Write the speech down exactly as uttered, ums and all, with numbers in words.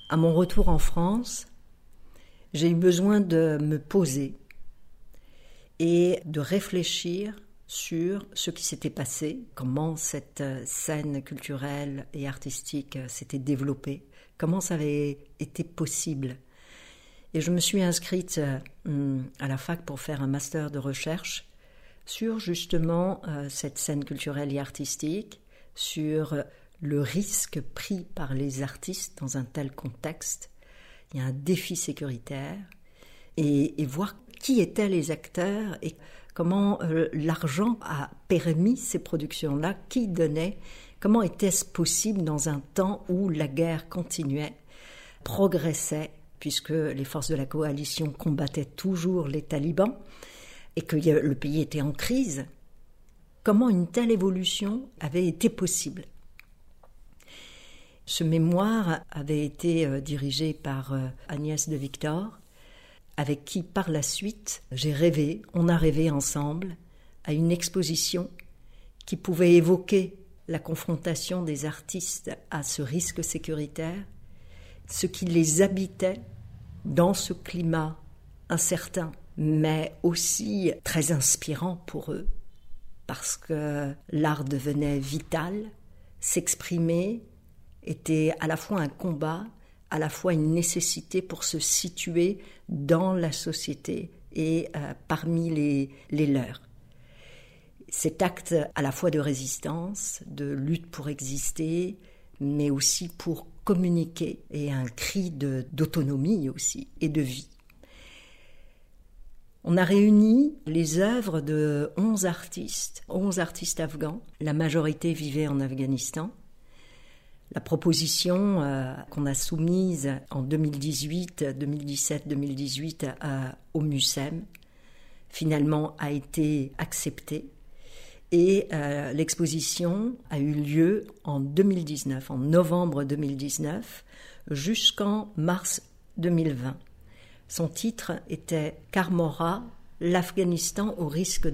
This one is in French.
À mon retour en France, j'ai eu besoin de me poser et de réfléchir sur ce qui s'était passé, comment cette scène culturelle et artistique s'était développée, comment ça avait été possible. Et je me suis inscrite à la fac pour faire un master de recherche sur justement cette scène culturelle et artistique, sur le risque pris par les artistes dans un tel contexte. Il y a un défi sécuritaire et, et voir qui étaient les acteurs et comment euh, l'argent a permis ces productions-là, qui donnait, comment était-ce possible dans un temps où la guerre continuait, progressait, puisque les forces de la coalition combattaient toujours les talibans et que le pays était en crise. Comment une telle évolution avait été possible ? Ce mémoire avait été dirigé par Agnès de Victor, avec qui par la suite j'ai rêvé, on a rêvé ensemble, à une exposition qui pouvait évoquer la confrontation des artistes à ce risque sécuritaire, ce qui les habitait dans ce climat incertain, mais aussi très inspirant pour eux, parce que l'art devenait vital, s'exprimer était à la fois un combat, à la fois une nécessité pour se situer dans la société et euh, parmi les, les leurs. Cet acte à la fois de résistance, de lutte pour exister, mais aussi pour communiquer, et un cri de, d'autonomie aussi, et de vie. On a réuni les œuvres de onze artistes, onze artistes afghans. La majorité vivait en Afghanistan. La proposition euh, qu'on a soumise en deux mille dix-huit, deux mille dix-sept, deux mille dix-huit euh, au MUSEM, finalement a été acceptée. Et euh, l'exposition a eu lieu en deux mille dix-neuf, en novembre deux mille dix-neuf, jusqu'en mars deux mille vingt. Son titre était « Karmora, l'Afghanistan au risque de l'art ».